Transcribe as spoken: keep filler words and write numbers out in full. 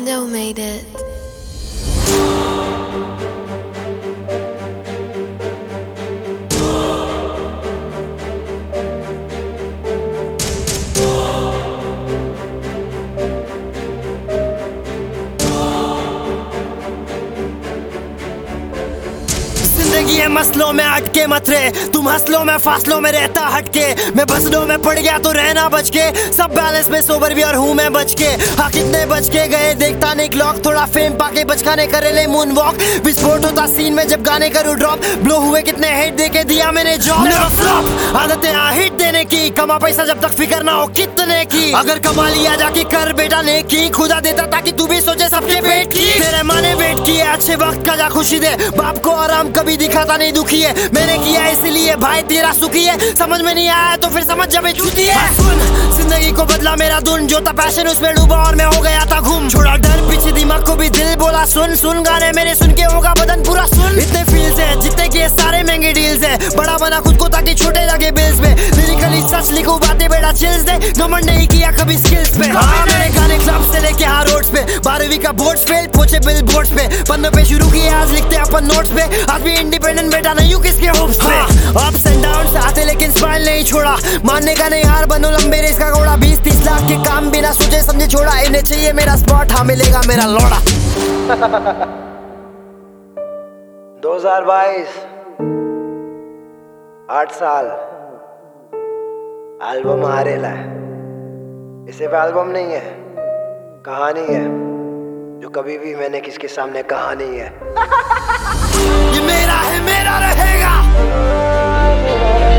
Mondo made it. जिंदगी है मसलों में अटके मत रे, तुम हंसलों में फासलों में रहता हटके। मैं बसलों में पड़ गया तो रहना बच के, सब बैलेंस में सोबर भी और हूँ मैं बच के। हाँ कितने बच के गए देखता नहीं क्लॉक, थोड़ा फेम पाके बचकाने करे ले मून वॉक। विस्फोट होता सीन में जब गाने करूँ ड्रॉप, ब्लो हुए कितने हिट दे के दिया मैंने जॉब। आदतें आ हिट देने की, कमा पैसा जब तक फिक्र ना हो कितने की। अगर कमा लिया जाके कर बेटा नेकी, खुदा देता ताकि तू भी सोचे सबके पेट की। तेरे माँ ने वेट किया अच्छे वक्त का जा खुशी दे, बाप को आराम कभी दिखाता नहीं दुखी है। मैंने किया इसलिए भाई तेरा सुखी है, समझ में नहीं आया तो फिर समझ जब चूती है। सुन जिंदगी को बदला मेरा धुन, जो था पैशन उसमें डूबा और मैं हो गया था घूम। छोड़ा डर पीछे दिमाग को भी दिल बोला सुन सुन, गाने मेरे सुन के होगा बदन पूरा सुन। इतने फील्स है जितने के सारे महंगे डील्स है, बड़ा बना खुद को ताकि छोटे लगे बिल्स में। लिरिकली सच लिखूं बातें बेटा चिल्स दे, घमंड नहीं किया कभी स्किल्स पे। हाँ मेरे गाने क्लब्स से लेके हाँ रोड्स पे, बारहवीं का बोर्ड्स पे पहुंचे बिल बोर्ड्स पे। पन्नों पे शुरू किए आज लिखते अपन नोट्स पे, आज भी इंडिपेंडेंट बेटा नहीं हूँ किसके होप्स पे। अप्स एंड डाउन्स आते लेकिन स्माइल नहीं छोड़ा, मानने का नहीं हार बनो लंबे रेस का घोड़ा। बीस तीस लाख के काम बिना सोचे समझे छोड़ा, इन्हें चाहिए मेरा स्पॉट हाँ मिलेगा मेरा लौड़ा। दो हज़ार बाईस आठ साल एल्बम आ रेला है, ये सिर्फ एल्बम नहीं है, कहानी है जो कभी भी मैंने किसके सामने कहा नहीं है। ये मेरा है मेरा रहेगा।